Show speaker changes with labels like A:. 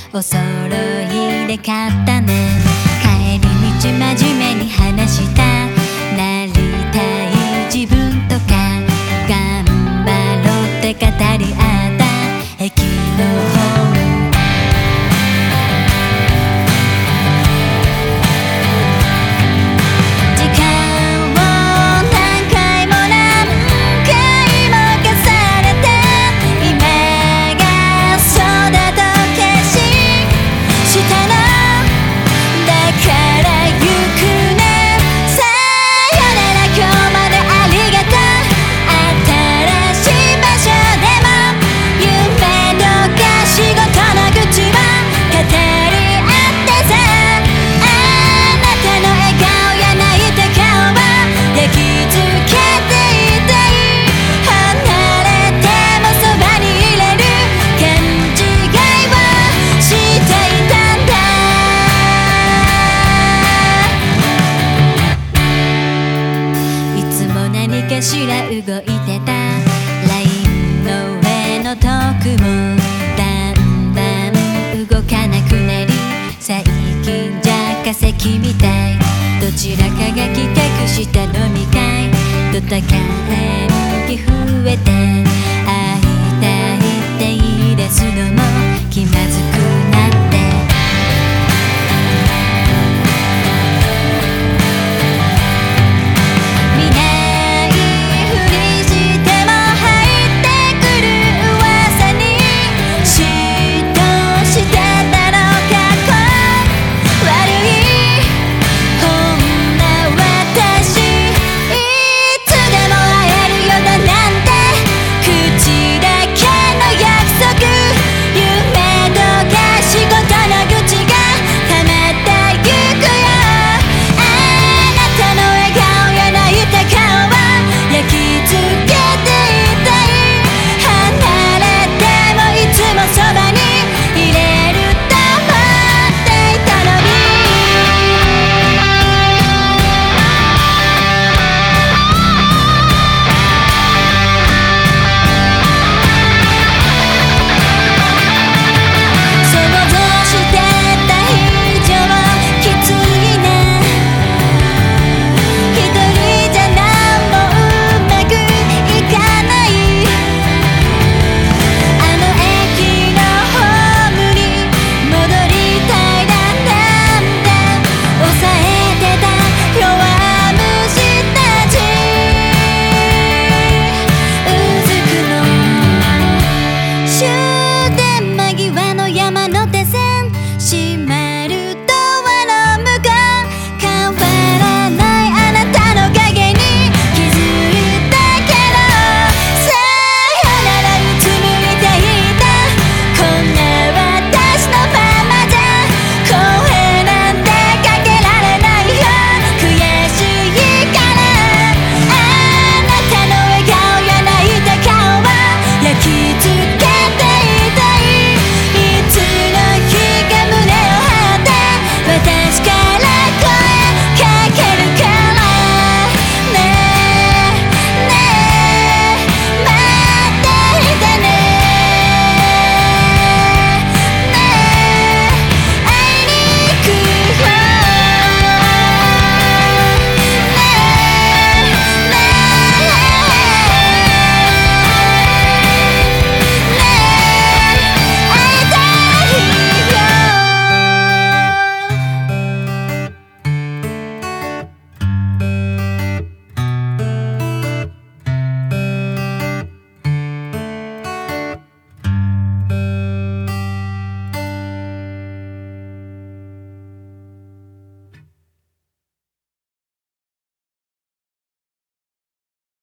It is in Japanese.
A: お揃いで買ったね。帰り道真面目に話した。なりたい自分とか頑張ろうって語り合った駅のホーム。しら動いてた。ラインの上のトークもだんだん動かなくなり、最近じゃ化石みたい。どちらかが企画した飲み会、ドタキャン気増えて